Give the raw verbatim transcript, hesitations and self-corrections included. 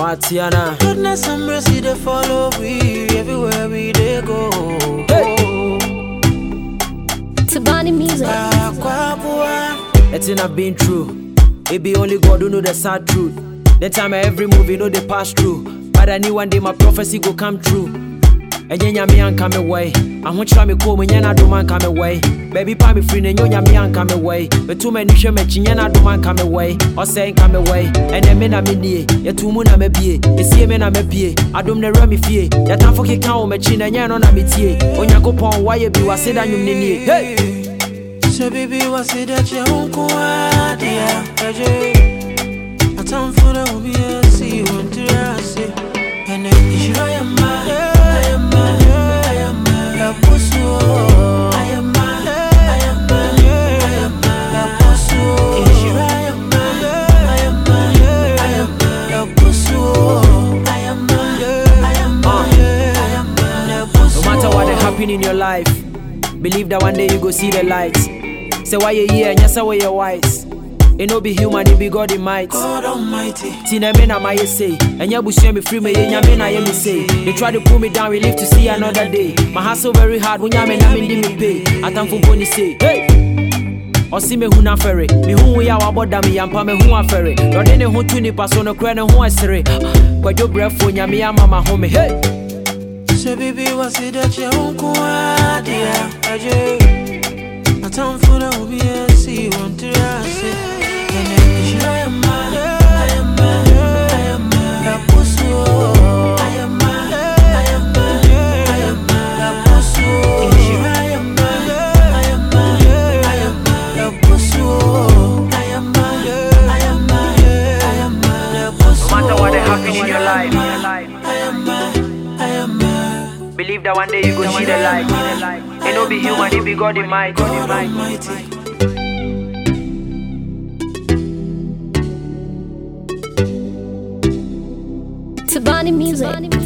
Matiana. Goodness and mercy they follow we everywhere we they go. Hey. Tabani music. It's in I've been true. It be only God who know the sad truth. The time every movie know they pass through. But I knew one day my prophecy go come true. And then me and come away. I want try me call me and I do man come away. Baby pa me free and you me and come away. But too many shame me and I do man come away. Or saying come away. And then me na me nie. Ya two moon na me bie. You see me na me bie. I don't know me fie. Ya time for kick out me chin and ya no na me tie. Onyako pon why you be was say that you nie. Hey. So baby was say that you won't go out there. A time for the will be a see you want to say. And then you I am my I am my I am my pussy. I am my I am my I am my pussy. I am my I am my I am my pussy. I am my I am my I am my pussy. No matter what happen in your life, believe that one day you go see the lights. Say why you here and yes why you wise. It no be human, it be God in might. God Almighty. Tina me na my say, and ya bush me free me ya me na ya me say. They try to pull me down, we live to see another day. My hustle very hard when ya me na me di me pay. Atam for boni say, hey. O si me hu na ferry, me hu we ya wa boda me yampa me hu afere. Yo de ne hu tu ni paso no kra ne hu asere. Kwadwo brefo nya me ya mama home, hey. So baby was it that you won't go out there. A time for the will be a see you want to say. And then I am my, I am my, I am my pussy. I am my, I am my, I am my pussy. I am my, I am my, I am my pussy. I am my, I am my, I am my pussy. No matter what happen in your life, I am my, I am my. believe that one day you go see the light. It no be human, it be God in might. God Almighty. Tabani music.